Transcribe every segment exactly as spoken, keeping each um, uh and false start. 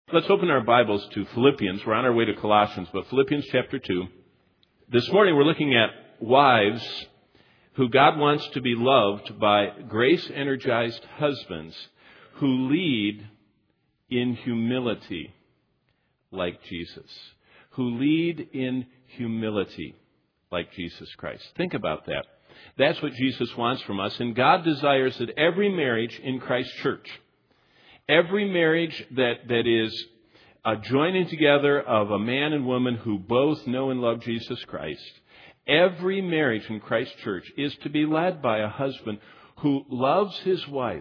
Let's open our Bibles to Philippians. We're on our way to Colossians, but Philippians chapter two. This morning we're looking at wives who God wants to be loved by grace-energized husbands who lead in humility like Jesus. Who lead in humility like Jesus Christ. Think about that. That's what Jesus wants from us, and God desires that every marriage in Christ's church, every marriage that, that is a joining together of a man and woman who both know and love Jesus Christ, every marriage in Christ's church is to be led by a husband who loves his wife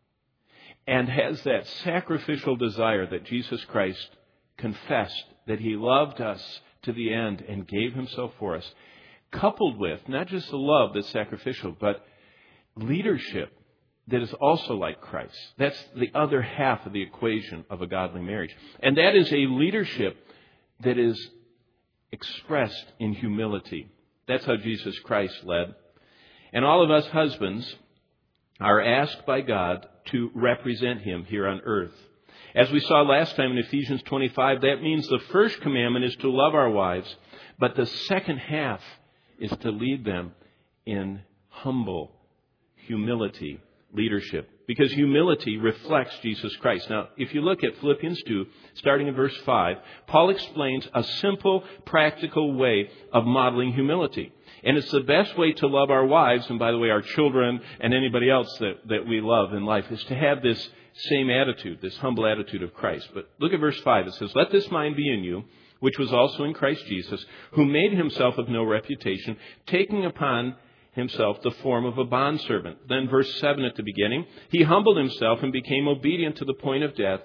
and has that sacrificial desire that Jesus Christ confessed that he loved us to the end and gave himself for us, coupled with not just the love that's sacrificial, but leadership that is also like Christ. That's the other half of the equation of a godly marriage. And that is a leadership that is expressed in humility. That's how Jesus Christ led. And all of us husbands are asked by God to represent him here on earth. As we saw last time in Ephesians twenty-five, that means the first commandment is to love our wives, but the second half is to lead them in humble humility. Leadership, because humility reflects Jesus Christ. Now, if you look at Philippians two, starting in verse five, Paul explains a simple, practical way of modeling humility. And it's the best way to love our wives, and by the way, our children and anybody else that, that we love in life, is to have this same attitude, this humble attitude of Christ. But look at verse five. It says, "Let this mind be in you, which was also in Christ Jesus, who made himself of no reputation, taking upon himself the form of a bondservant." Then verse seven at the beginning, "He humbled himself and became obedient to the point of death."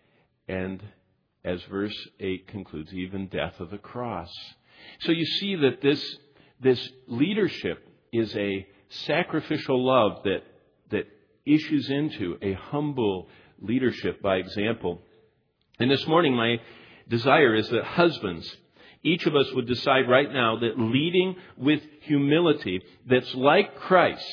And as verse eight concludes, even death of the cross. So you see that this, this leadership is a sacrificial love that, that issues into a humble leadership by example. And this morning my desire is that husbands, each of us would decide right now that leading with humility that's like Christ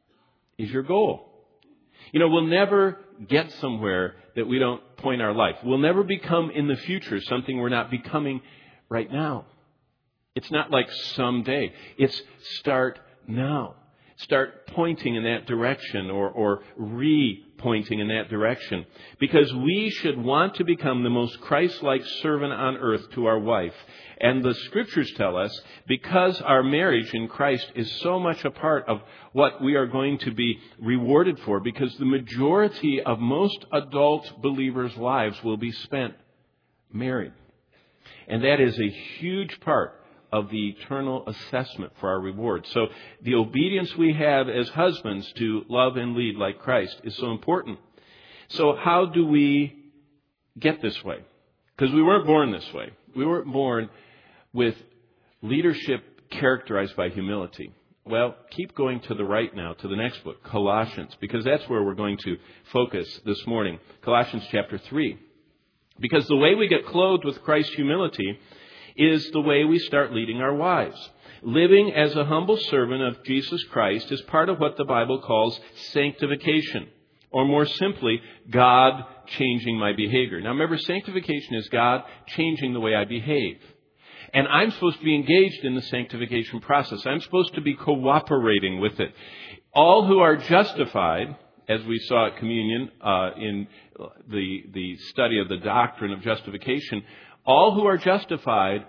is your goal. You know, we'll never get somewhere that we don't point our life. We'll never become in the future something we're not becoming right now. It's not like someday. It's start now. Start pointing in that direction or, or re-pointing in that direction. Because we should want to become the most Christ-like servant on earth to our wife. And the Scriptures tell us, because our marriage in Christ is so much a part of what we are going to be rewarded for, because the majority of most adult believers' lives will be spent married. And that is a huge part of the eternal assessment for our reward. So the obedience we have as husbands to love and lead like Christ is so important. So how do we get this way? Because we weren't born this way. We weren't born with leadership characterized by humility. Well, keep going to the right now, to the next book, Colossians, because that's where we're going to focus this morning. Colossians chapter three. Because the way we get clothed with Christ's humility is the way we start leading our wives. Living as a humble servant of Jesus Christ is part of what the Bible calls sanctification. Or more simply, God changing my behavior. Now remember, sanctification is God changing the way I behave. And I'm supposed to be engaged in the sanctification process. I'm supposed to be cooperating with it. All who are justified, as we saw at communion uh, in the, the study of the doctrine of justification, all who are justified,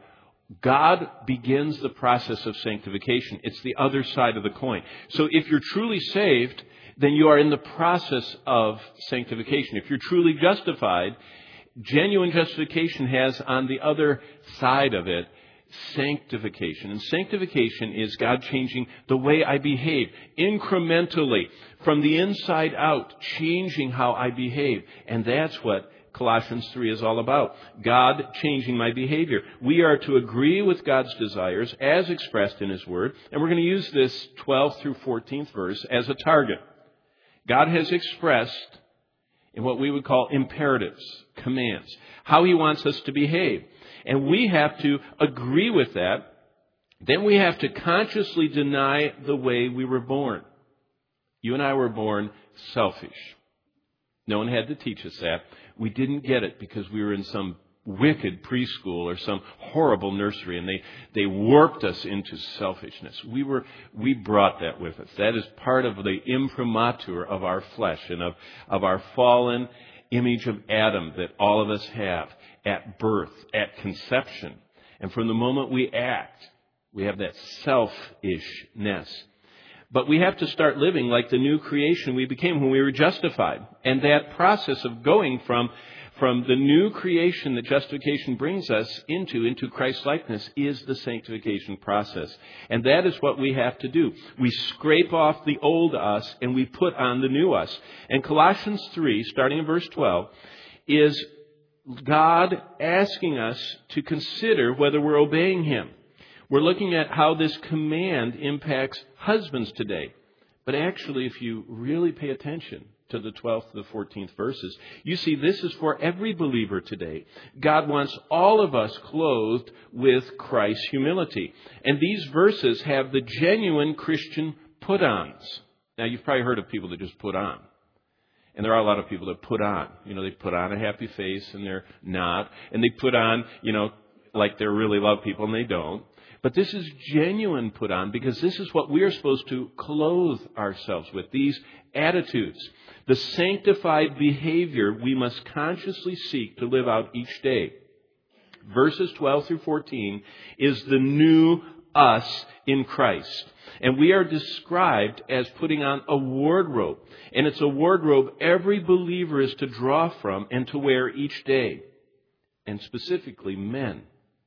God begins the process of sanctification. It's the other side of the coin. So if you're truly saved, then you are in the process of sanctification. If you're truly justified, genuine justification has on the other side of it sanctification. And sanctification is God changing the way I behave incrementally from the inside out, changing how I behave. And that's what Colossians three is all about. God changing my behavior. We are to agree with God's desires as expressed in His Word. And we're going to use this twelfth through fourteenth verse as a target. God has expressed in what we would call imperatives, commands, how He wants us to behave. And we have to agree with that. Then we have to consciously deny the way we were born. You and I were born selfish. No one had to teach us that. we didn't get it because we were in some wicked preschool or some horrible nursery and they, they warped us into selfishness. We were, we brought that with us. That is part of the imprimatur of our flesh and of, of our fallen image of Adam that all of us have at birth, at conception. And from the moment we act, we have that selfishness. But we have to start living like the new creation we became when we were justified. And that process of going from, from the new creation that justification brings us into, into Christ-likeness, is the sanctification process. And that is what we have to do. We scrape off the old us and we put on the new us. And Colossians three, starting in verse twelve, is God asking us to consider whether we're obeying Him. We're looking at how this command impacts husbands today. But actually, if you really pay attention to the twelfth to the fourteenth verses, you see this is for every believer today. God wants all of us clothed with Christ's humility. And these verses have the genuine Christian put-ons. Now, you've probably heard of people that just put on. And there are a lot of people that put on. You know, they put on a happy face and they're not. And they put on, you know, like they really love people and they don't. But this is genuine put on because this is what we are supposed to clothe ourselves with, these attitudes. The sanctified behavior we must consciously seek to live out each day. Verses twelve through fourteen is the new us in Christ. And we are described as putting on a wardrobe. And it's a wardrobe every believer is to draw from and to wear each day. And specifically men.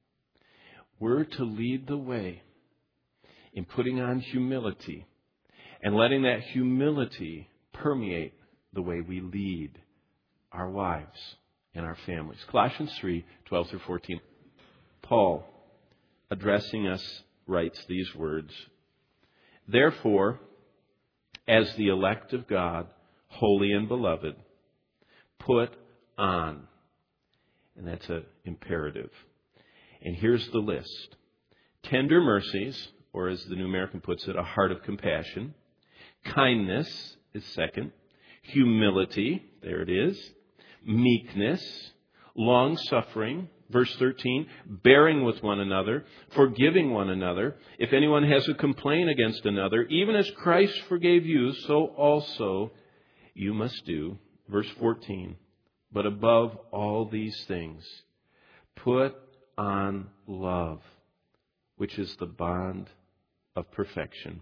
We're to lead the way in putting on humility and letting that humility permeate the way we lead our wives and our families. Colossians three, twelve through fourteen. Paul, addressing us, writes these words. Therefore, as the elect of God, holy and beloved, put on. And that's an imperative. And here's the list. Tender mercies, or as the New American puts it, a heart of compassion. Kindness is second. Humility, there it is. Meekness. Long-suffering. Verse thirteen, bearing with one another, forgiving one another. If anyone has a complaint against another, even as Christ forgave you, so also you must do. Verse fourteen, but above all these things, put on love, which is the bond of perfection.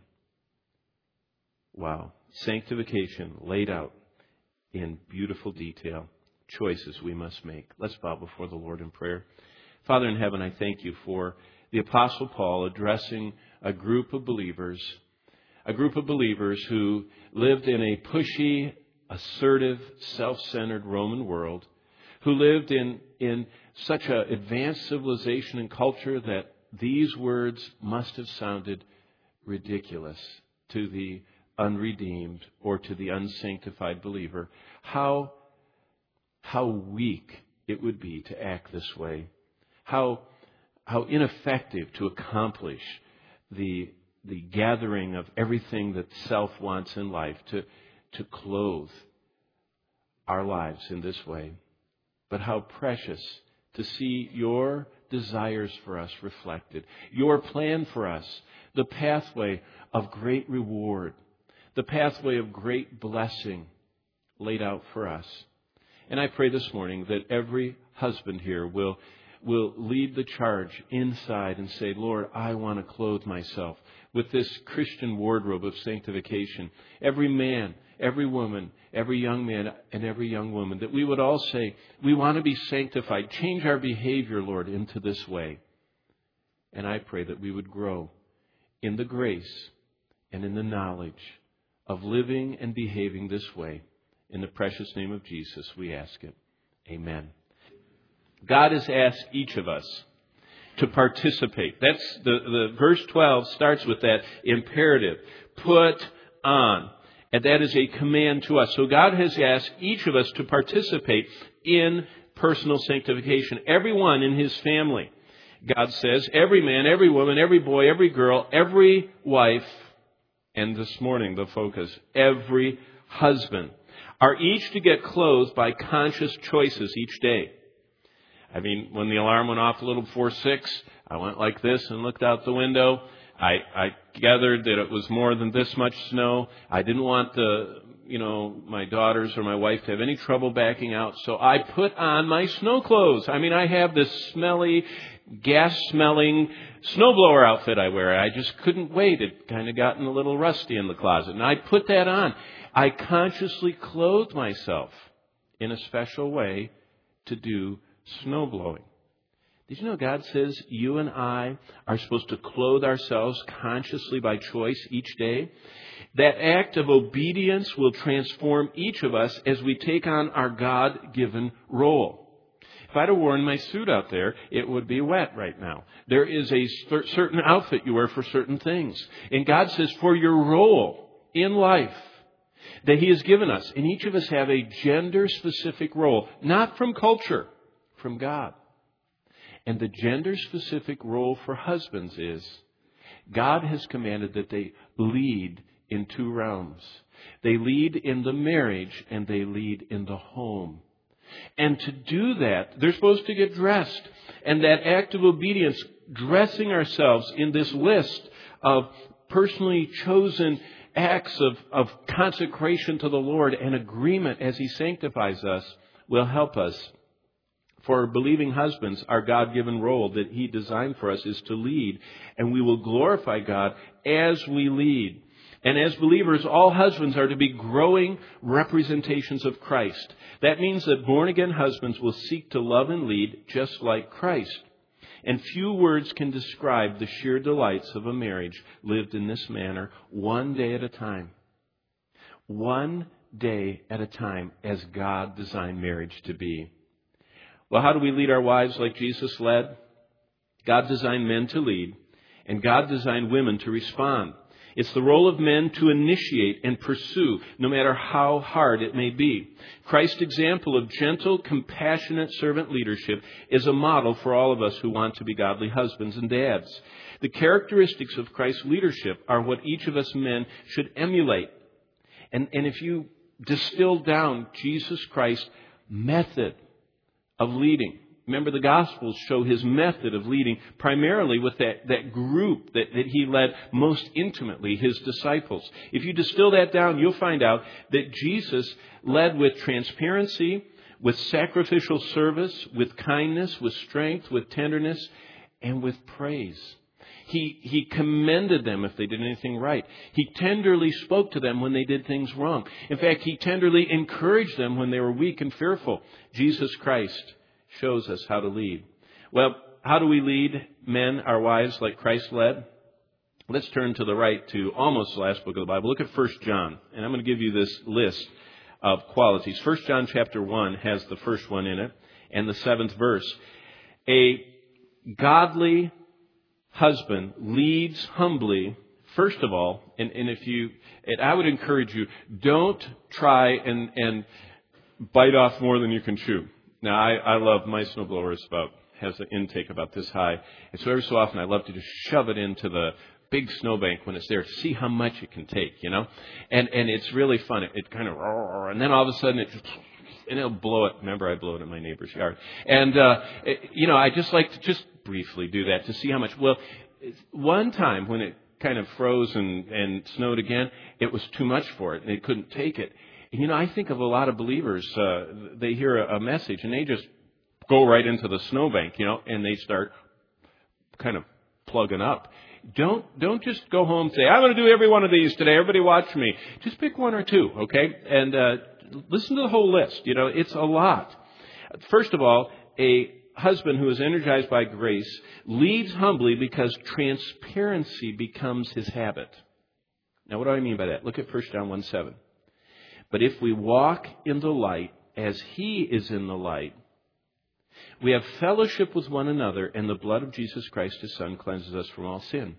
Wow. Sanctification laid out in beautiful detail. Choices we must make. Let's bow before the Lord in prayer. Father in heaven, I thank you for the Apostle Paul addressing a group of believers, a group of believers who lived in a pushy, assertive, self-centered Roman world, who lived in, in such an advanced civilization and culture that these words must have sounded ridiculous to the unredeemed or to the unsanctified believer. How How weak it would be to act this way. How, how ineffective to accomplish the, the gathering of everything that self wants in life, to, to clothe our lives in this way. But how precious to see your desires for us reflected, your plan for us, the pathway of great reward, the pathway of great blessing laid out for us. And I pray this morning that every husband here will, will lead the charge inside and say, Lord, I want to clothe myself with this Christian wardrobe of sanctification. Every man, every woman, every young man, and every young woman, that we would all say, we want to be sanctified. Change our behavior, Lord, into this way. And I pray that we would grow in the grace and in the knowledge of living and behaving this way. In the precious name of Jesus, we ask it. Amen. God has asked each of us to participate. That's the, the verse twelve starts with that imperative. Put on. And that is a command to us. So God has asked each of us to participate in personal sanctification. Everyone in his family. God says, every man, every woman, every boy, every girl, every wife, and this morning the focus, every husband, are each to get clothed by conscious choices each day. I mean, when the alarm went off a little before six, I went like this and looked out the window. I, I gathered that it was more than this much snow. I didn't want the, you know, my daughters or my wife to have any trouble backing out. So I put on my snow clothes. I mean, I have this smelly, gas-smelling snowblower outfit I wear. I just couldn't wait. It kind of gotten a little rusty in the closet. And I put that on. I consciously clothed myself in a special way to do snow blowing. Did you know God says you and I are supposed to clothe ourselves consciously by choice each day? That act of obedience will transform each of us as we take on our God-given role. If I'd have worn my suit out there, it would be wet right now. There is a certain outfit you wear for certain things. And God says for your role in life that He has given us, and each of us have a gender-specific role, not from culture, from God. And the gender-specific role for husbands is God has commanded that they lead in two realms. They lead in the marriage and they lead in the home. And to do that, they're supposed to get dressed. And that act of obedience, dressing ourselves in this list of personally chosen acts of, of consecration to the Lord and agreement as He sanctifies us, will help us. For believing husbands, our God-given role that He designed for us is to lead, and we will glorify God as we lead. And as believers, all husbands are to be growing representations of Christ. That means that born-again husbands will seek to love and lead just like Christ. And few words can describe the sheer delights of a marriage lived in this manner, one day at a time. One day at a time, as God designed marriage to be. Well, how do we lead our wives like Jesus led? God designed men to lead, and God designed women to respond. It's the role of men to initiate and pursue, no matter how hard it may be. Christ's example of gentle, compassionate servant leadership is a model for all of us who want to be godly husbands and dads. The characteristics of Christ's leadership are what each of us men should emulate. And, and if you distill down Jesus Christ's method of leading. Remember, the Gospels show His method of leading primarily with that, that group that, that He led most intimately, His disciples. If you distill that down, you'll find out that Jesus led with transparency, with sacrificial service, with kindness, with strength, with tenderness, and with praise. He, he commended them if they did anything right. He tenderly spoke to them when they did things wrong. In fact, He tenderly encouraged them when they were weak and fearful. Jesus Christ shows us how to lead. Well, how do we lead men, our wives, like Christ led? Let's turn to the right to almost the last book of the Bible. Look at First John, and I'm going to give you this list of qualities. First John chapter one has the first one in it, and the seventh verse. A godly husband leads humbly, first of all, and, and if you, and I would encourage you, don't try and, and bite off more than you can chew. Now, I, I love my snowblower is about, has an intake about this high, and so every so often I love to just shove it into the big snowbank when it's there to see how much it can take, you know, and and it's really fun. It, it kind of, and then all of a sudden it just, and it'll blow it. Remember, I blow it in my neighbor's yard. And, uh, it, you know, I just like to just briefly do that to see how much. Well, one time when it kind of froze and, and snowed again, it was too much for it, and they couldn't take it. And, you know, I think of a lot of believers, uh, they hear a, a message, and they just go right into the snowbank, you know, and they start kind of plugging up. Don't don't just go home and say, I'm going to do every one of these today. Everybody watch me. Just pick one or two, okay? And uh, listen to the whole list. You know, it's a lot. First of all, a husband who is energized by grace leads humbly because transparency becomes his habit. Now, what do I mean by that? Look at First John one seven. But if we walk in the light as He is in the light, we have fellowship with one another, and the blood of Jesus Christ, His Son, cleanses us from all sin.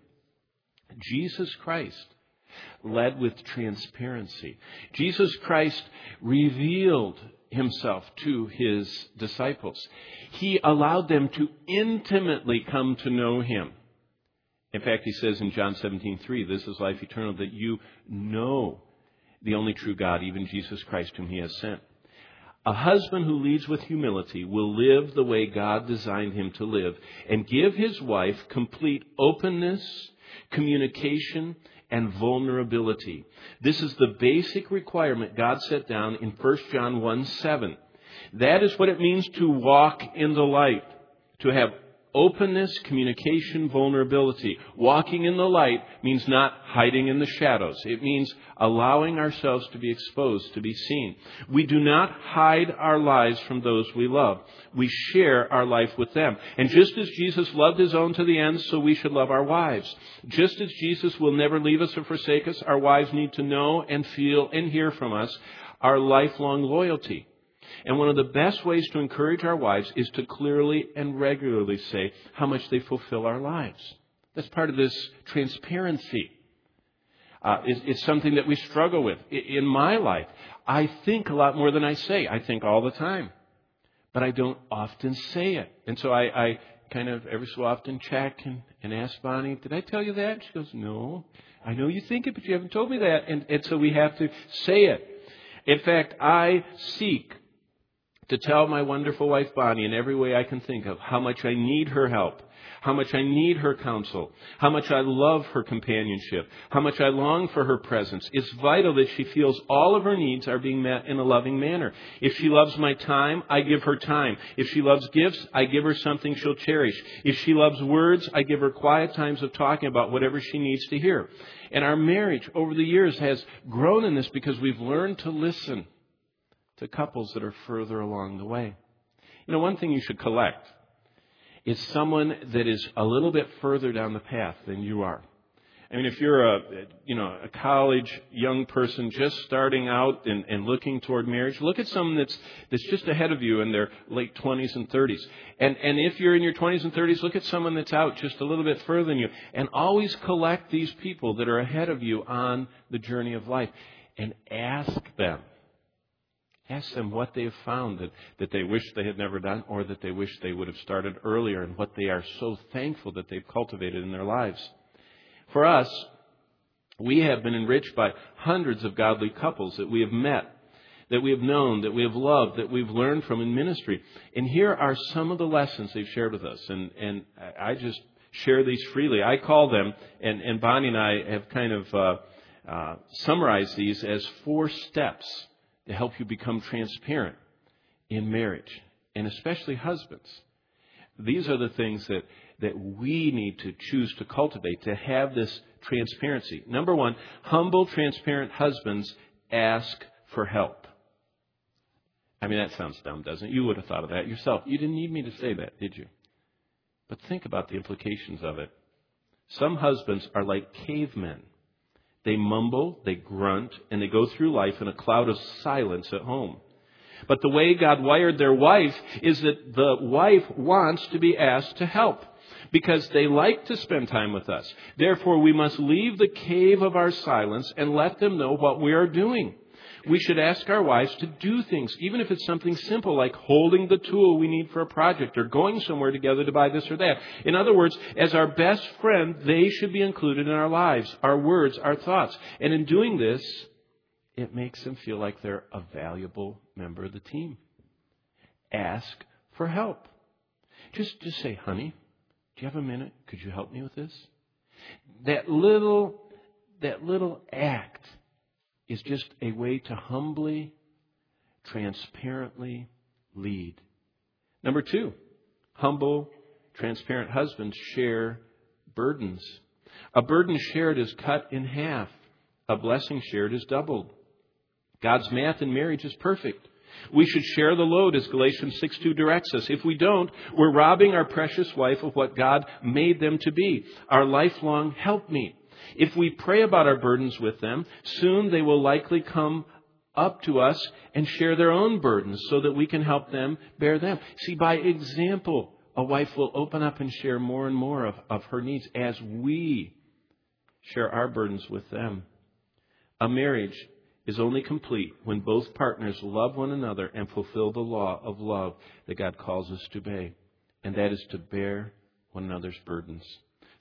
Jesus Christ led with transparency. Jesus Christ revealed Himself to His disciples. He allowed them to intimately come to know Him. In fact, He says in John seventeen three, this is life eternal, that you know the only true God, even Jesus Christ whom He has sent. A husband who leads with humility will live the way God designed him to live and give his wife complete openness, communication, and vulnerability. This is the basic requirement God set down in First John one seven. That is what it means to walk in the light, to have openness, communication, vulnerability. Walking in the light means not hiding in the shadows. It means allowing ourselves to be exposed, to be seen. We do not hide our lives from those we love. We share our life with them. And just as Jesus loved His own to the end, so we should love our wives. Just as Jesus will never leave us or forsake us, our wives need to know and feel and hear from us our lifelong loyalty. And one of the best ways to encourage our wives is to clearly and regularly say how much they fulfill our lives. That's part of this transparency. Uh, it's, it's something that we struggle with. In my life, I think a lot more than I say. I think all the time. But I don't often say it. And so I, I kind of every so often check and, and ask Bonnie, did I tell you that? She goes, no. I know you think it, but you haven't told me that. And, and so we have to say it. In fact, I seek to tell my wonderful wife Bonnie in every way I can think of how much I need her help, how much I need her counsel, how much I love her companionship, how much I long for her presence. It's vital that she feels all of her needs are being met in a loving manner. If she loves my time, I give her time. If she loves gifts, I give her something she'll cherish. If she loves words, I give her quiet times of talking about whatever she needs to hear. And our marriage over the years has grown in this because we've learned to listen to couples that are further along the way. You know, one thing you should collect is someone that is a little bit further down the path than you are. I mean, if you're a, you know, a college young person just starting out and, and looking toward marriage, look at someone that's that's just ahead of you in their late twenties and thirties. And and if you're in your twenties and thirties, look at someone that's out just a little bit further than you. And always collect these people that are ahead of you on the journey of life and ask them. Ask them what they have found that, that they wish they had never done or that they wish they would have started earlier and what they are so thankful that they've cultivated in their lives. For us, we have been enriched by hundreds of godly couples that we have met, that we have known, that we have loved, that we've learned from in ministry. And here are some of the lessons they've shared with us. And, and I just share these freely. I call them, and, and Bonnie and I have kind of uh, uh, summarized these as four steps to help you become transparent in marriage, and especially husbands. These are the things that, that we need to choose to cultivate to have this transparency. Number one, humble, transparent husbands ask for help. I mean, that sounds dumb, doesn't it? You would have thought of that yourself. You didn't need me to say that, did you? But think about the implications of it. Some husbands are like cavemen. They mumble, they grunt, and they go through life in a cloud of silence at home. But the way God wired their wife is that the wife wants to be asked to help because they like to spend time with us. Therefore, we must leave the cave of our silence and let them know what we are doing. We should ask our wives to do things, even if it's something simple like holding the tool we need for a project or going somewhere together to buy this or that. In other words, as our best friend, they should be included in our lives, our words, our thoughts. And in doing this, it makes them feel like they're a valuable member of the team. Ask for help. Just, just say, honey, do you have a minute? Could you help me with this? That little, that little act is just a way to humbly, transparently lead. Number two, humble, transparent husbands share burdens. A burden shared is cut in half. A blessing shared is doubled. God's math in marriage is perfect. We should share the load as Galatians six two directs us. If we don't, we're robbing our precious wife of what God made them to be, our lifelong helpmeet. If we pray about our burdens with them, soon they will likely come up to us and share their own burdens so that we can help them bear them. See, by example, a wife will open up and share more and more of, of her needs as we share our burdens with them. A marriage is only complete when both partners love one another and fulfill the law of love that God calls us to obey, and that is to bear one another's burdens.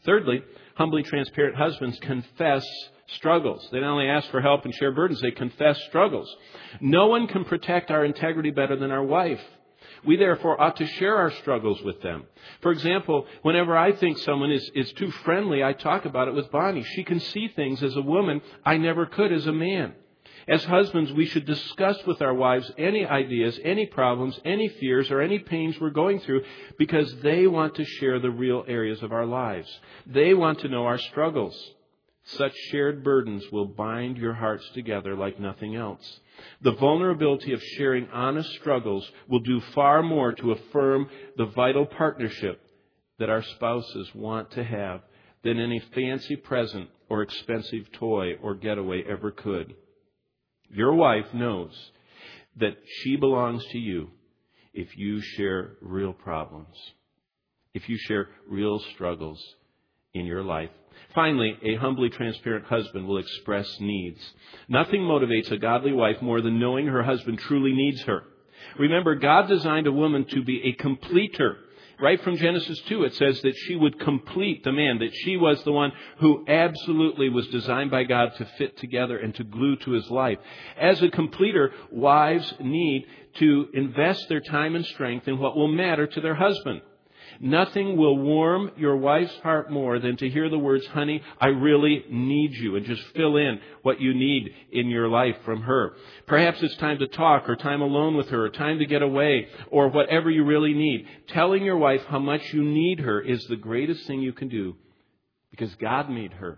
Thirdly, humbly transparent husbands confess struggles. They not only ask for help and share burdens, they confess struggles. No one can protect our integrity better than our wife. We therefore ought to share our struggles with them. For example, whenever I think someone is, is too friendly, I talk about it with Bonnie. She can see things as a woman I never could as a man. As husbands, we should discuss with our wives any ideas, any problems, any fears, or any pains we're going through because they want to share the real areas of our lives. They want to know our struggles. Such shared burdens will bind your hearts together like nothing else. The vulnerability of sharing honest struggles will do far more to affirm the vital partnership that our spouses want to have than any fancy present or expensive toy or getaway ever could. Your wife knows that she belongs to you if you share real problems, if you share real struggles in your life. Finally, a humbly transparent husband will express needs. Nothing motivates a godly wife more than knowing her husband truly needs her. Remember, God designed a woman to be a completer. Right from Genesis two, it says that she would complete the man, that she was the one who absolutely was designed by God to fit together and to glue to his life. As a completer, wives need to invest their time and strength in what will matter to their husband. Nothing will warm your wife's heart more than to hear the words, honey, I really need you, and just fill in what you need in your life from her. Perhaps it's time to talk, or time alone with her, or time to get away, or whatever you really need. Telling your wife how much you need her is the greatest thing you can do because God made her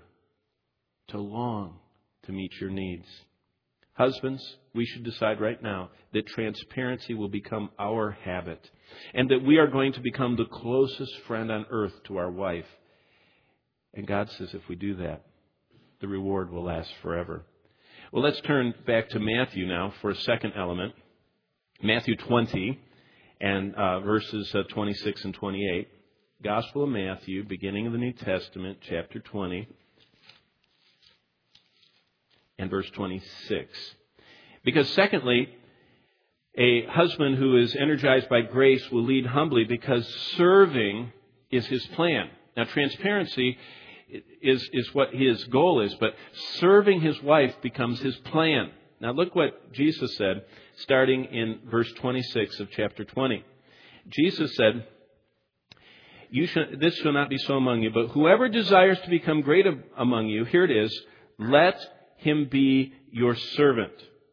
to long to meet your needs. Husbands, we should decide right now that transparency will become our habit and that we are going to become the closest friend on earth to our wife. And God says if we do that, the reward will last forever. Well, let's turn back to Matthew now for a second element. Matthew twenty and uh, verses uh, twenty-six and twenty-eight. Gospel of Matthew, beginning of the New Testament, chapter twenty. And verse twenty-six. Because secondly, a husband who is energized by grace will lead humbly because serving is his plan. Now, transparency is, is what his goal is, but serving his wife becomes his plan. Now, look what Jesus said, starting in verse twenty-six of chapter twenty. Jesus said, "You should, this shall not be so among you, but whoever desires to become great among you," here it is, "let him be your servant."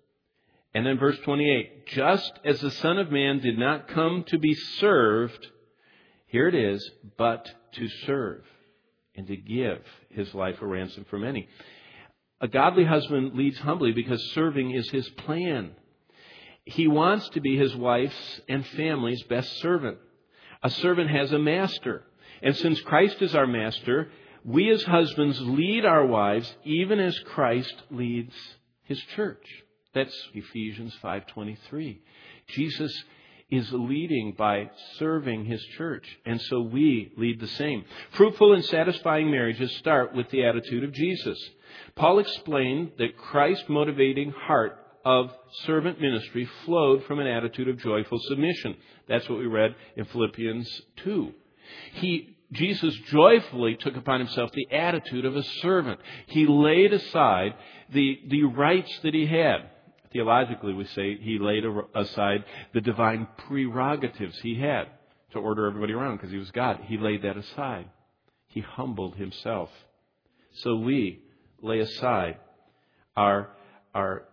And then verse twenty-eight, "Just as the Son of Man did not come to be served," here it is, "but to serve and to give his life a ransom for many." A godly husband leads humbly because serving is his plan. He wants to be his wife's and family's best servant. A servant has a master. And since Christ is our master, we as husbands lead our wives even as Christ leads his church. That's Ephesians five twenty-three. Jesus is leading by serving his church, and so we lead the same. Fruitful and satisfying marriages start with the attitude of Jesus. Paul explained that Christ's motivating heart of servant ministry flowed from an attitude of joyful submission. That's what we read in Philippians two. He Jesus joyfully took upon himself the attitude of a servant. He laid aside the, the rights that he had. Theologically, we say he laid aside the divine prerogatives he had to order everybody around because he was God. He laid that aside. He humbled himself. So we lay aside our, our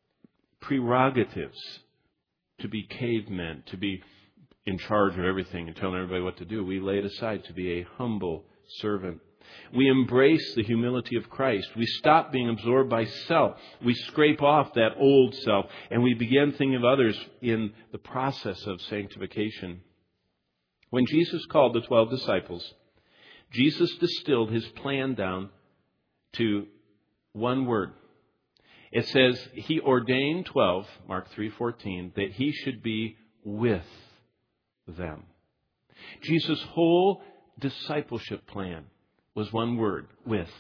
prerogatives to be cavemen, to be in charge of everything and telling everybody what to do. We lay it aside to be a humble servant. We embrace the humility of Christ. We stop being absorbed by self. We scrape off that old self and we begin thinking of others in the process of sanctification. When Jesus called the twelve disciples, Jesus distilled his plan down to one word. It says he ordained twelve, Mark three fourteen, that he should be with them. Jesus' whole discipleship plan was one word, with.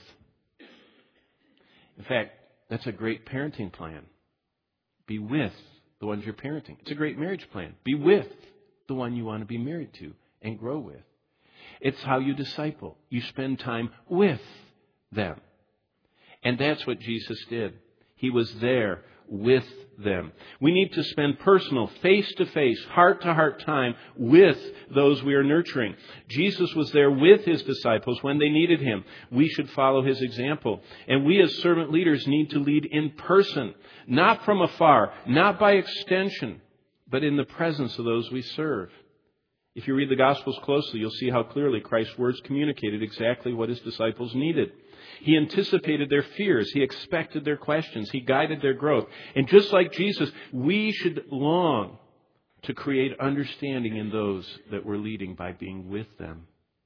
In fact, that's a great parenting plan. Be with the ones you're parenting. It's a great marriage plan. Be with the one you want to be married to and grow with. It's how you disciple. You spend time with them. And that's what Jesus did. He was there with them. We need to spend personal, face-to-face, heart-to-heart time with those we are nurturing. Jesus was there with His disciples when they needed Him. We should follow His example. And we as servant leaders need to lead in person, not from afar, not by extension, but in the presence of those we serve. If you read the Gospels closely, you'll see how clearly Christ's words communicated exactly what His disciples needed. He anticipated their fears. He expected their questions. He guided their growth. And just like Jesus, we should long to create understanding in those that we're leading by being with them.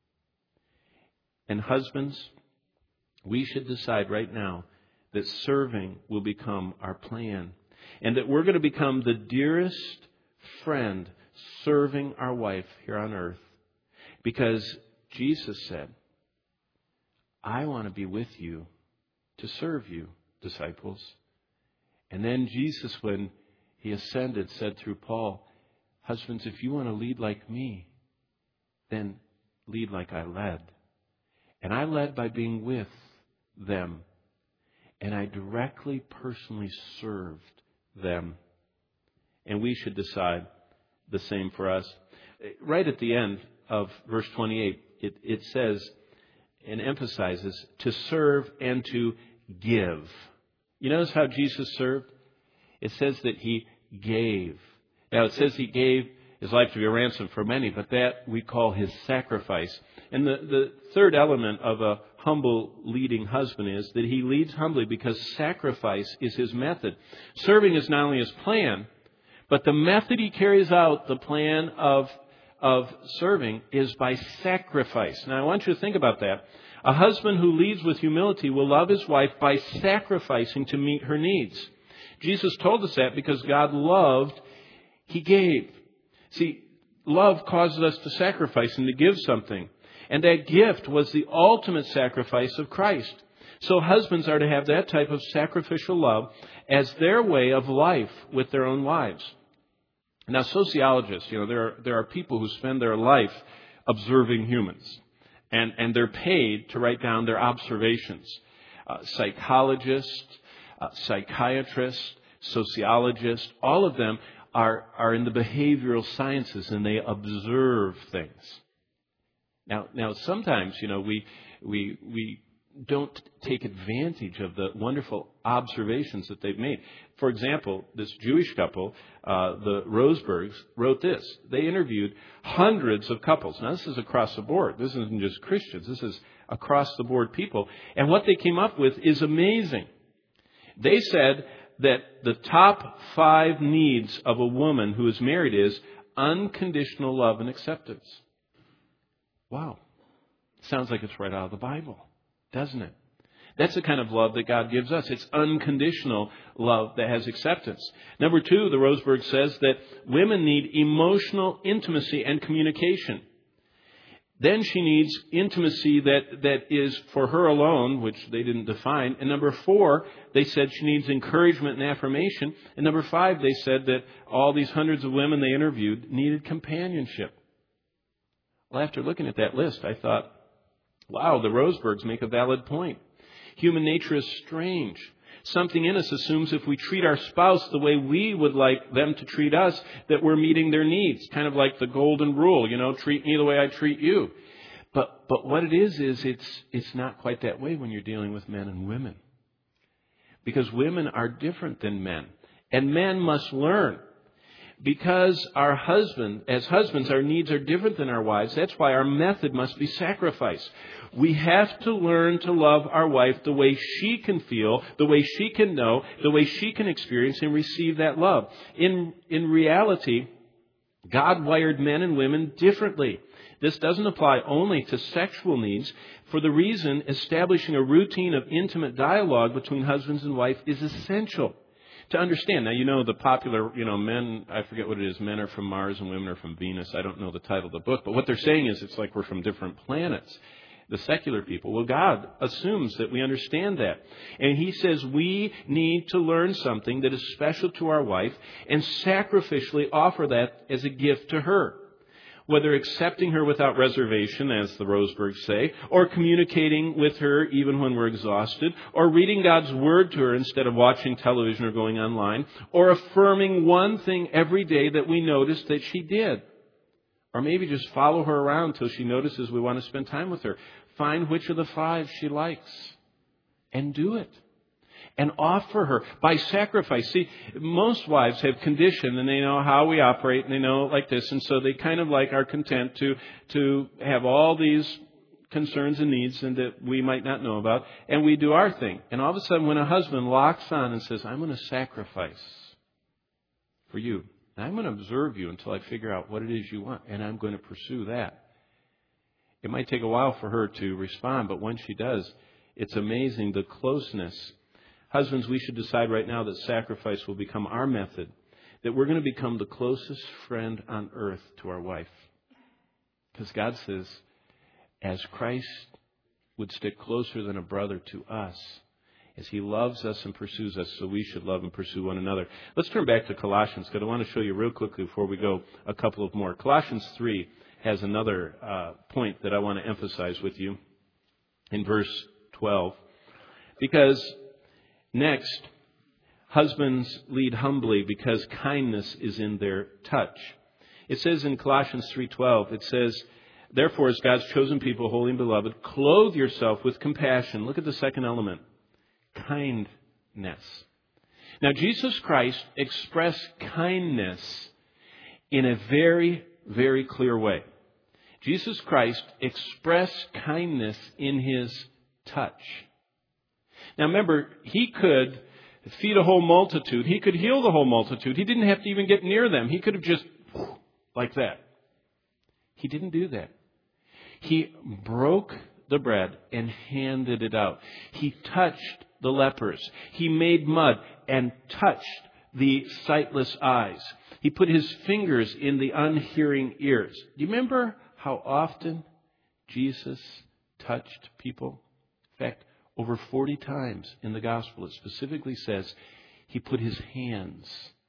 And husbands, we should decide right now that serving will become our plan. And that we're going to become the dearest friend serving our wife here on earth. Because Jesus said, I want to be with you to serve you, disciples. And then Jesus, when He ascended, said through Paul, husbands, if you want to lead like me, then lead like I led. And I led by being with them. And I directly, personally served them. And we should decide the same for us. Right at the end of verse twenty-eight, it, it says and emphasizes to serve and to give. You notice how Jesus served? It says that He gave. Now it says He gave His life to be a ransom for many, but that we call His sacrifice. And the, the third element of a humble leading husband is that he leads humbly because sacrifice is his method. Serving is not only his plan, but the method he carries out the plan of, of serving is by sacrifice. Now, I want you to think about that. A husband who leads with humility will love his wife by sacrificing to meet her needs. Jesus told us that because God loved, He gave. See, love causes us to sacrifice and to give something. And that gift was the ultimate sacrifice of Christ. So husbands are to have that type of sacrificial love as their way of life with their own wives. Now, sociologists, you know, there are, there are people who spend their life observing humans. And, and they're paid to write down their observations. Uh, psychologists, uh, psychiatrists, sociologists, all of them are, are in the behavioral sciences and they observe things. Now, now sometimes, you know, we, we, we don't take advantage of the wonderful observations that they've made. For example, this Jewish couple, uh, the Rosebergs, wrote this. They interviewed hundreds of couples. Now, this is across the board. This isn't just Christians. This is across the board people. And what they came up with is amazing. They said that the top five needs of a woman who is married is unconditional love and acceptance. Wow. Sounds like it's right out of the Bible, doesn't it? That's the kind of love that God gives us. It's unconditional love that has acceptance. Number two, the Roseberg says that women need emotional intimacy and communication. Then she needs intimacy that, that is for her alone, which they didn't define. And number four, they said she needs encouragement and affirmation. And number five, they said that all these hundreds of women they interviewed needed companionship. Well, after looking at that list, I thought, wow, the Rosebergs make a valid point. Human nature is strange. Something in us assumes if we treat our spouse the way we would like them to treat us, that we're meeting their needs. Kind of like the golden rule, you know, treat me the way I treat you. But but what it is, is it's it's not quite that way when you're dealing with men and women. Because women are different than men. And men must learn. Because our husband, as husbands, our needs are different than our wives. That's why our method must be sacrifice. We have to learn to love our wife the way she can feel, the way she can know, the way she can experience and receive that love. In, in reality, God wired men and women differently. This doesn't apply only to sexual needs. For the reason, establishing a routine of intimate dialogue between husbands and wife is essential. To understand. Now, you know, the popular, you know, men, I forget what it is, men are from Mars and women are from Venus. I don't know the title of the book, but what they're saying is it's like we're from different planets, the secular people. Well, God assumes that we understand that. And He says we need to learn something that is special to our wife and sacrificially offer that as a gift to her. whether accepting her without reservation, as the Roseburgs say, or communicating with her even when we're exhausted, or reading God's Word to her instead of watching television or going online, or affirming one thing every day that we notice that she did. Or maybe just follow her around until she notices we want to spend time with her. Find which of the five she likes and do it. And offer her by sacrifice. See, most wives have conditioned and they know how we operate and they know like this. And so they kind of like are content to, to have all these concerns and needs and that we might not know about. And we do our thing. And all of a sudden when a husband locks on and says, I'm going to sacrifice for you. And I'm going to observe you until I figure out what it is you want. And I'm going to pursue that. It might take a while for her to respond. But when she does, it's amazing the closeness. Husbands, we should decide right now that sacrifice will become our method, that we're going to become the closest friend on earth to our wife. Because God says, as Christ would stick closer than a brother to us, as He loves us and pursues us, so we should love and pursue one another. Let's turn back to Colossians, because I want to show you real quickly before we go a couple of more. Colossians three has another uh, point that I want to emphasize with you in verse twelve. Because next, husbands lead humbly because kindness is in their touch. It says in Colossians three twelve, it says, therefore, as God's chosen people, holy and beloved, clothe yourself with compassion. Look at the second element. Kindness. Now, Jesus Christ expressed kindness in a very, very clear way. Jesus Christ expressed kindness in His touch. Now remember, He could feed a whole multitude. He could heal the whole multitude. He didn't have to even get near them. He could have just, like that. He didn't do that. He broke the bread and handed it out. He touched the lepers. He made mud and touched the sightless eyes. He put His fingers in the unhearing ears. Do you remember how often Jesus touched people? In fact, over forty times in the gospel, it specifically says He put His hands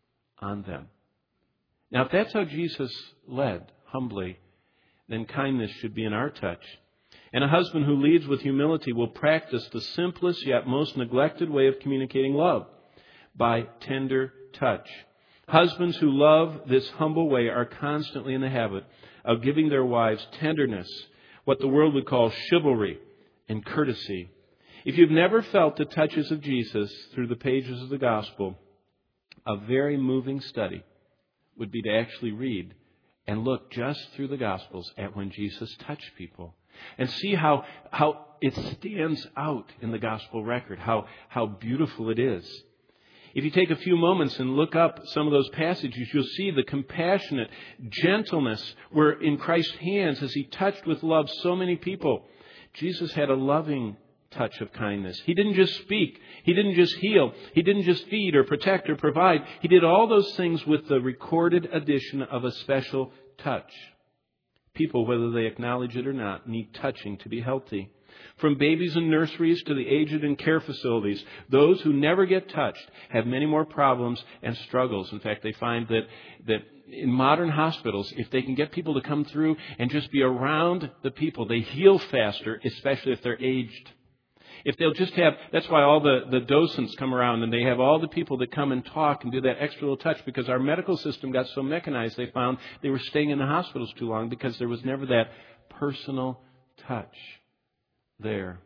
on them. Now, if that's how Jesus led, humbly, then kindness should be in our touch. And a husband who leads with humility will practice the simplest yet most neglected way of communicating love, by tender touch. Husbands who love this humble way are constantly in the habit of giving their wives tenderness, what the world would call chivalry and courtesy. If you've never felt the touches of Jesus through the pages of the gospel, a very moving study would be to actually read and look just through the gospels at when Jesus touched people and see how, how it stands out in the gospel record, how, how beautiful it is. If you take a few moments and look up some of those passages, you'll see the compassionate gentleness were in Christ's hands as He touched with love so many people. Jesus had a loving touch of kindness. He didn't just speak. He didn't just heal. He didn't just feed or protect or provide. He did all those things with the recorded addition of a special touch. People, whether they acknowledge it or not, need touching to be healthy. From babies in nurseries to the aged in care facilities, those who never get touched have many more problems and struggles. In fact, they find that, that in modern hospitals, if they can get people to come through and just be around the people, they heal faster, especially if they're aged. If they'll just have, that's why all the, the docents come around and they have all the people that come and talk and do that extra little touch, because our medical system got so mechanized they found they were staying in the hospitals too long because there was never that personal touch there.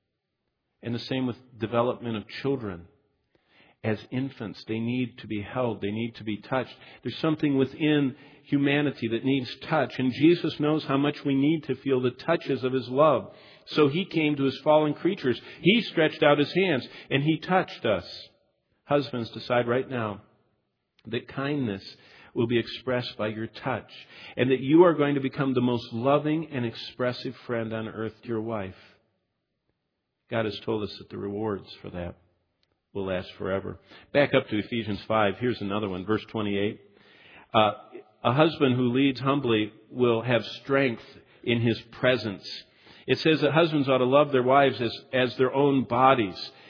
And the same with development of children. As infants, they need to be held. They need to be touched. There's something within humanity that needs touch. And Jesus knows how much we need to feel the touches of His love. So He came to His fallen creatures. He stretched out His hands and He touched us. Husbands, decide right now that kindness will be expressed by your touch, and that you are going to become the most loving and expressive friend on earth to your wife. God has told us that the rewards for that will last forever. Back up to Ephesians five. Here's another one, verse twenty-eight. Uh, a husband who leads humbly will have strength in his presence. It says that husbands ought to love their wives as, as their own bodies.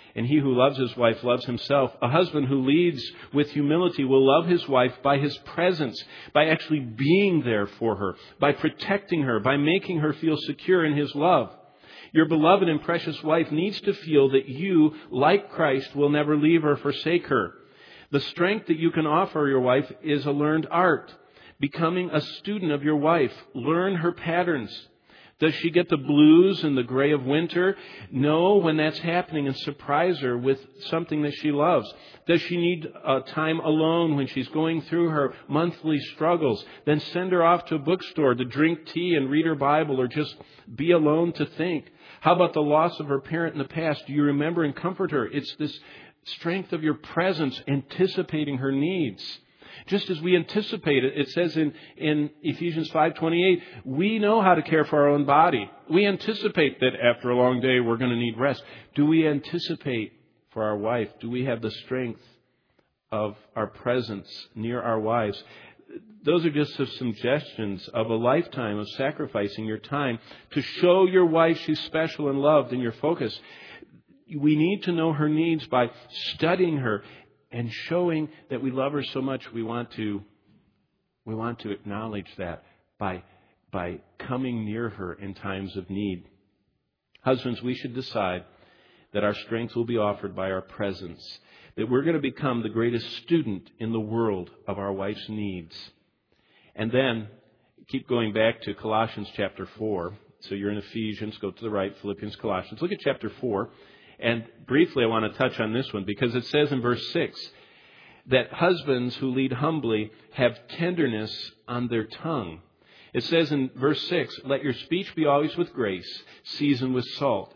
And he who loves his wife loves himself. A husband who leads with humility will love his wife by his presence, by actually being there for her, by protecting her, by making her feel secure in his love. Your beloved and precious wife needs to feel that you, like Christ, will never leave or forsake her. The strength that you can offer your wife is a learned art. Becoming a student of your wife. Learn her patterns. Does she get the blues and the gray of winter? Know when that's happening and surprise her with something that she loves. Does she need uh, time alone when she's going through her monthly struggles? Then send her off to a bookstore to drink tea and read her Bible or just be alone to think. How about the loss of her parent in the past? Do you remember and comfort her? It's this strength of your presence, anticipating her needs. Just as we anticipate it, it says in, in Ephesians five twenty-eight, we know how to care for our own body. We anticipate that after a long day we're going to need rest. Do we anticipate for our wife? Do we have the strength of our presence near our wives? Those are just some suggestions of a lifetime of sacrificing your time to show your wife she's special and loved and your focus. We need to know her needs by studying her and showing that we love her so much. We want to we want to acknowledge that by by coming near her in times of need. Husbands, we should decide that our strength will be offered by our presence, that we're going to become the greatest student in the world of our wife's needs. And then keep going back to Colossians chapter four. So you're in Ephesians, go to the right, Philippians, Colossians. Look at chapter four. And briefly, I want to touch on this one because it says in verse six that husbands who lead humbly have tenderness on their tongue. It says in verse six, let your speech be always with grace, seasoned with salt.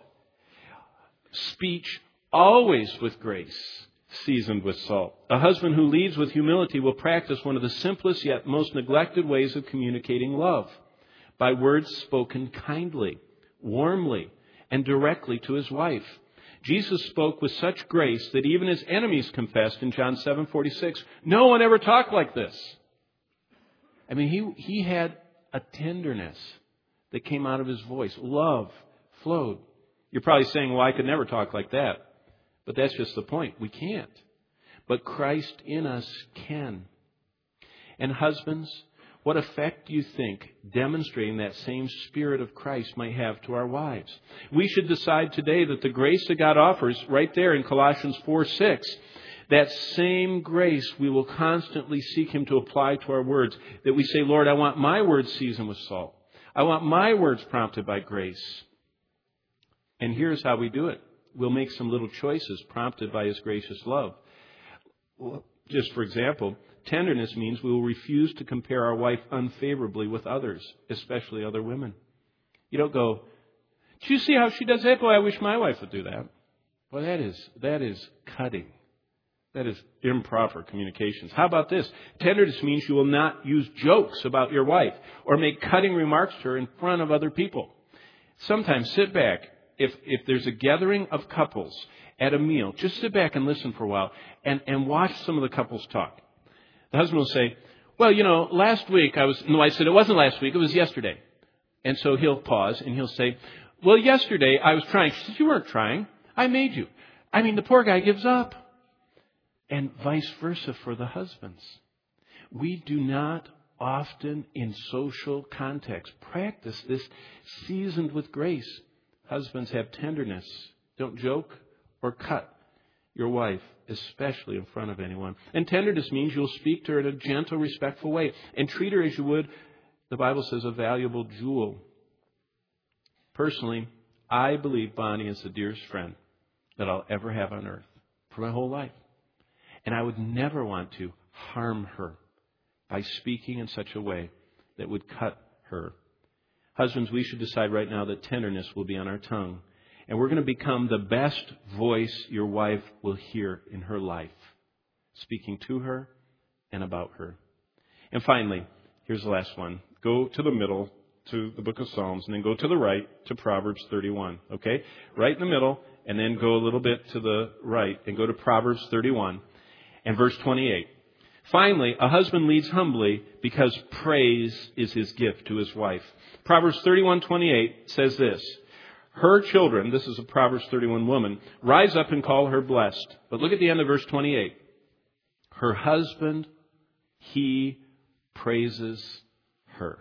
Speech always with grace, seasoned with salt. A husband who leads with humility will practice one of the simplest yet most neglected ways of communicating love by words spoken kindly, warmly, and directly to his wife. Jesus spoke with such grace that even his enemies confessed in John seven forty-six, no one ever talked like this. I mean, he, he had a tenderness that came out of his voice. Love flowed. You're probably saying, well, I could never talk like that. But that's just the point. We can't. But Christ in us can. And husbands, what effect do you think demonstrating that same Spirit of Christ might have to our wives? We should decide today that the grace that God offers right there in Colossians four six, that same grace we will constantly seek Him to apply to our words. That we say, Lord, I want my words seasoned with salt. I want my words prompted by grace. And here's how we do it. We'll make some little choices prompted by His gracious love. Just for example, tenderness means we will refuse to compare our wife unfavorably with others, especially other women. You don't go, do you see how she does that? Boy, I wish my wife would do that. Well, that is, that is cutting. That is improper communications. How about this? Tenderness means you will not use jokes about your wife or make cutting remarks to her in front of other people. Sometimes sit back. If, if there's a gathering of couples at a meal, just sit back and listen for a while and, and watch some of the couples talk. The husband will say, well, you know, last week I was, and the wife said, it wasn't last week, it was yesterday. And so he'll pause and he'll say, well, yesterday I was trying. She said, you weren't trying. I made you. I mean, the poor guy gives up. And vice versa for the husbands. We do not often in social context practice this seasoned with grace. Husbands, have tenderness. Don't joke or cut your wife, especially in front of anyone. And tenderness means you'll speak to her in a gentle, respectful way and treat her as you would, the Bible says, a valuable jewel. Personally, I believe Bonnie is the dearest friend that I'll ever have on earth for my whole life. And I would never want to harm her by speaking in such a way that would cut her. Husbands, we should decide right now that tenderness will be on our tongue. And we're going to become the best voice your wife will hear in her life, speaking to her and about her. And finally, here's the last one. Go to the middle to the book of Psalms and then go to the right to Proverbs thirty-one. Okay? Right in the middle and then go a little bit to the right and go to Proverbs thirty-one and verse twenty-eight. Finally, a husband leads humbly because praise is his gift to his wife. Proverbs thirty-one twenty-eight says this, Her children, this is a Proverbs thirty-one woman, rise up and call her blessed. But look at the end of verse twenty-eight. Her husband, he praises her.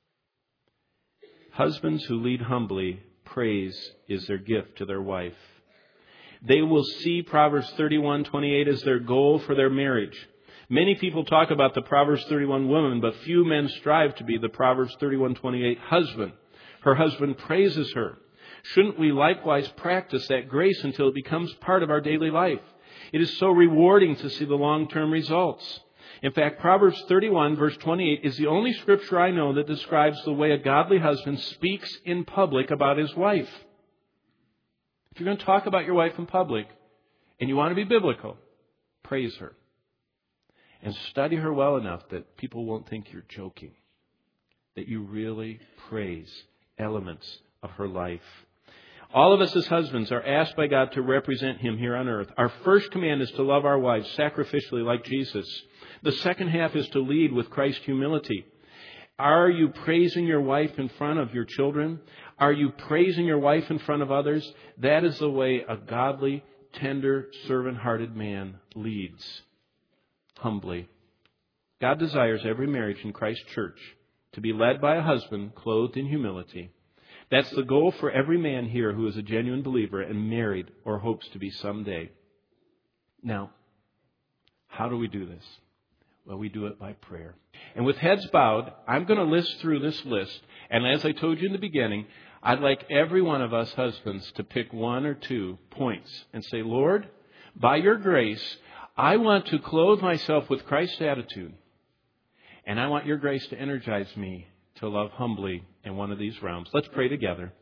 Husbands who lead humbly, praise is their gift to their wife. They will see Proverbs thirty-one twenty-eight as their goal for their marriage. Many people talk about the Proverbs thirty-one woman, but few men strive to be the Proverbs thirty-one twenty-eight husband. Her husband praises her. Shouldn't we likewise practice that grace until it becomes part of our daily life? It is so rewarding to see the long-term results. In fact, Proverbs thirty-one, verse twenty-eight, is the only scripture I know that describes the way a godly husband speaks in public about his wife. If you're going to talk about your wife in public, and you want to be biblical, praise her. And study her well enough that people won't think you're joking. That you really praise elements of her life. All of us as husbands are asked by God to represent Him here on earth. Our first command is to love our wives sacrificially like Jesus. The second half is to lead with Christ's humility. Are you praising your wife in front of your children? Are you praising your wife in front of others? That is the way a godly, tender, servant-hearted man leads. Humbly. God desires every marriage in Christ's church to be led by a husband clothed in humility. That's the goal for every man here who is a genuine believer and married or hopes to be someday. Now, how do we do this? Well, we do it by prayer. And with heads bowed, I'm going to list through this list. And as I told you in the beginning, I'd like every one of us husbands to pick one or two points and say, Lord, by your grace, I want to clothe myself with Christ's attitude. And I want your grace to energize me to love humbly in one of these realms. Let's pray together.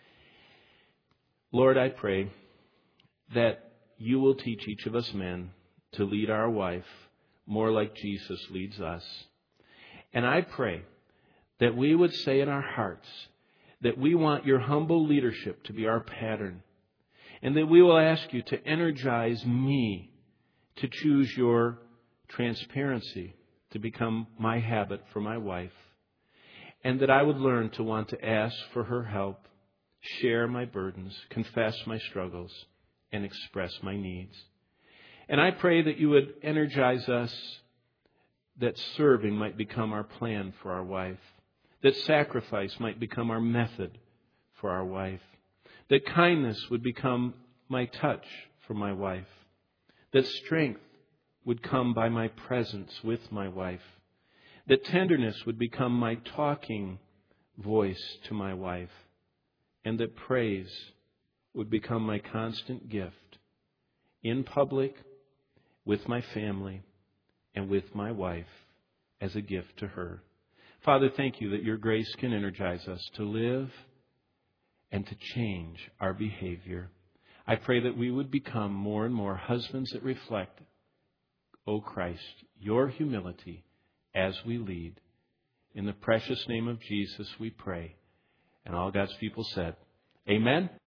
Lord, I pray that you will teach each of us men to lead our wife more like Jesus leads us. And I pray that we would say in our hearts that we want your humble leadership to be our pattern. And that we will ask you to energize me to choose your transparency to become my habit for my wife. And that I would learn to want to ask for her help, share my burdens, confess my struggles, and express my needs. And I pray that you would energize us that serving might become our plan for our wife, that sacrifice might become our method for our wife, that kindness would become my touch for my wife, that strength would come by my presence with my wife, that tenderness would become my talking voice to my wife, and that praise would become my constant gift in public, with my family, and with my wife as a gift to her. Father, thank you that your grace can energize us to live and to change our behavior. I pray that we would become more and more husbands that reflect, O Christ, your humility as we lead. In the precious name of Jesus we pray. And all God's people said, Amen.